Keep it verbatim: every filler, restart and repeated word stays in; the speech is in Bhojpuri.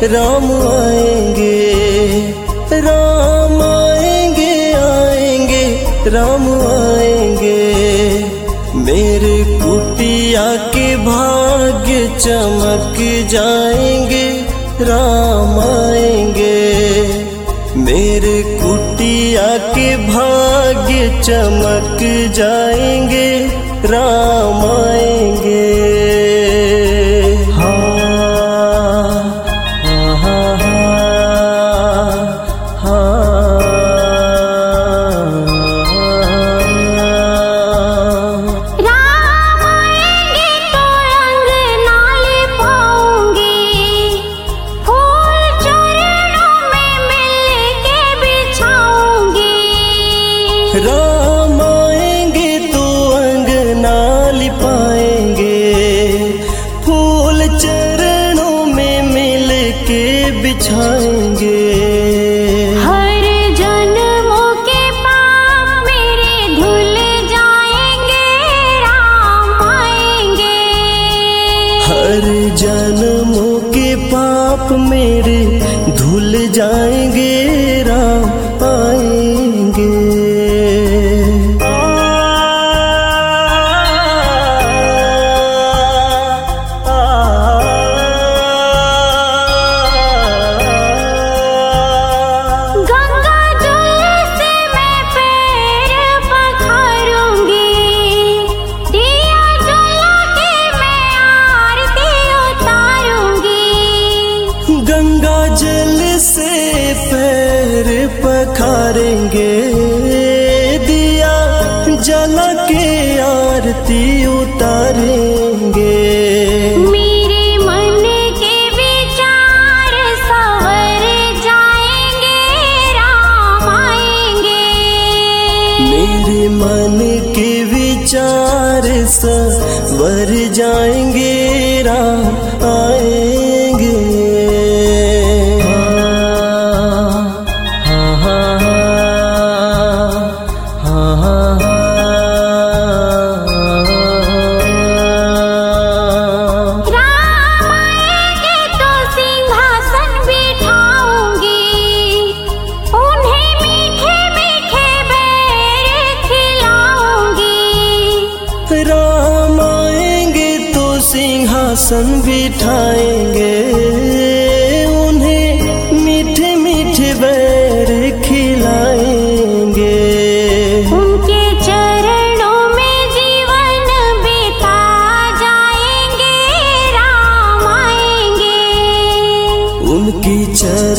राम आएंगे, राम आएंगे आएंगे राम आएंगे। मेरे कुटिया के भाग्य चमक जाएंगे, राम आएंगे। मेरे कुटिया के भाग्य चमक जाएंगे, राम आएंगे। राम आएंगे तो अंगना लिपाएंगे, फूल चरणों में मिल के बिछाएंगे। हर जन्मों के पाप मेरे धुल जाएंगे, राम आएंगे। हर जन्मों के पाप मेरे धुल जाएंगे, राम आएंगे। गंगा जल से पैर पखारेंगे, दिया जला के आरती उतारेंगे। मेरे मन के विचार संवर जाएंगे, राम आएंगे। मेरे मन के विचार संवर जाएंगे, राम आएंगे। राम आएंगे तो सिंहासन बिठाएंगे, उन्हें मीठे मीठे बैर खिलाएंगे। उनके चरणों में जीवन बिता जाएंगे, राम आएंगे। उनकी चरण